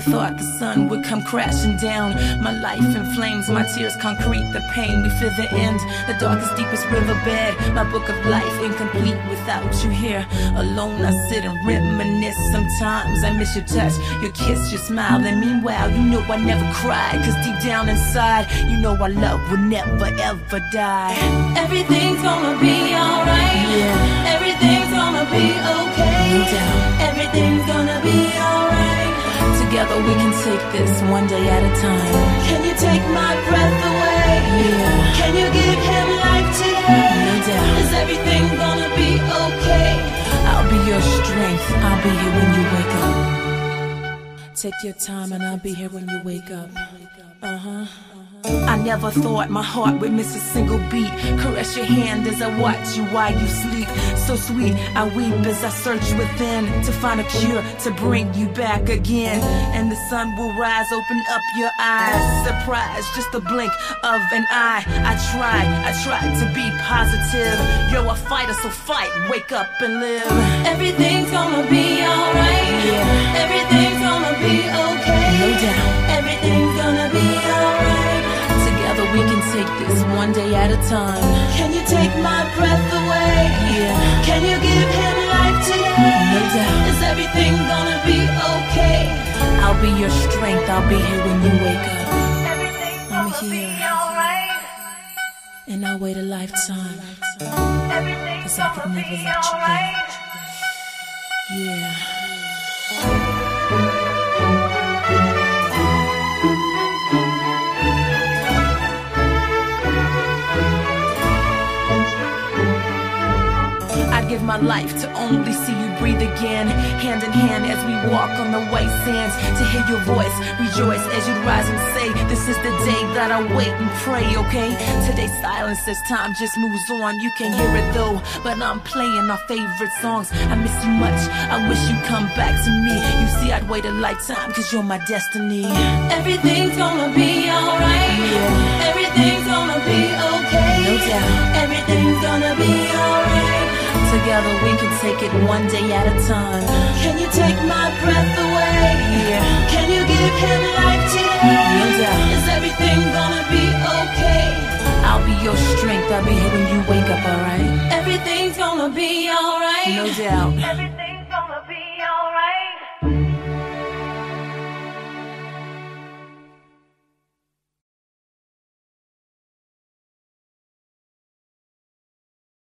thought the sun would come crashing down. My life in flames, my tears concrete the pain. We feel the end, the darkest, deepest riverbed. My book of life incomplete without you here. Alone I sit and reminisce. Sometimes I miss your touch, your kiss, your smile. And meanwhile, you know I never cried, cause deep down inside, you know our love will never ever die. Everything's gonna be alright. Yeah. Everything's gonna be okay. No doubt. Everything's gonna be alright. Together we can take this one day at a time. Can you take my breath away? Yeah. Can you give him life today? No doubt. Is everything gonna be okay? I'll be your strength, I'll be here when you wake up. Take your time and I'll be here when you wake up. I never thought my heart would miss a single beat. Caress your hand as I watch you while you sleep. So sweet, I weep as I search within to find a cure to bring you back again. And the sun will rise, open up your eyes. Surprise, just a blink of an eye. I tried to be positive. You're a fighter, so fight, wake up and live. Everything's gonna be alright. Yeah. Everything's gonna be okay. No doubt. Everything's gonna be alright. Together we can take this one day at a time. Can you take my breath away? Yeah. Can you give him life today? No doubt. Is everything gonna be okay? I'll be your strength, I'll be here when you wake up. Everything's I'm gonna here. be alright. And I'll wait a lifetime, Everything's cause I could gonna never be let you alright. go. Yeah. I'd give my life to only see you breathe again. Hand in hand as we walk on the white sands. To hear your voice, rejoice as you rise and say, this is the day that I wait and pray, okay? Today's silence as time just moves on. You can hear it though, but I'm playing our favorite songs. I miss you much, I wish you'd come back to me. You see, I'd wait a lifetime, cause you're my destiny. Everything's gonna be alright. Yeah. Everything's gonna be okay. No doubt. Everything's gonna be alright. Together we can take it one day at a time. Can you take my breath away? Yeah. Can you give him life today? No doubt. Is everything gonna be okay? I'll be your strength, I'll be here when you wake up, alright? Everything's gonna be alright. No doubt. Everything's